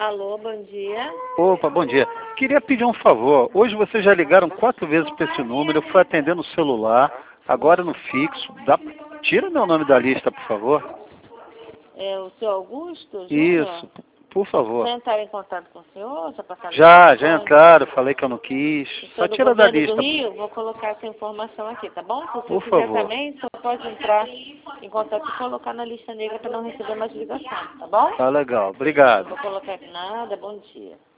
Alô, bom dia. Opa, bom dia. Queria pedir um favor. Hoje vocês já ligaram 4 vezes para esse número, eu fui atendendo no celular, agora no fixo. Tira meu nome da lista, por favor. É o seu Augusto Júnior? Isso, por favor. Já entraram em contato com o senhor? Já passaram Já entraram, falei que eu não quis. Só do tira da governo lista. do Rio? Vou colocar essa informação aqui, tá bom? Se você Por quiser favor. também, só pode entrar em contato e colocar na lista negra para não receber mais ligação, tá bom? Tá legal, obrigado. Vou colocar aqui nada, bom dia.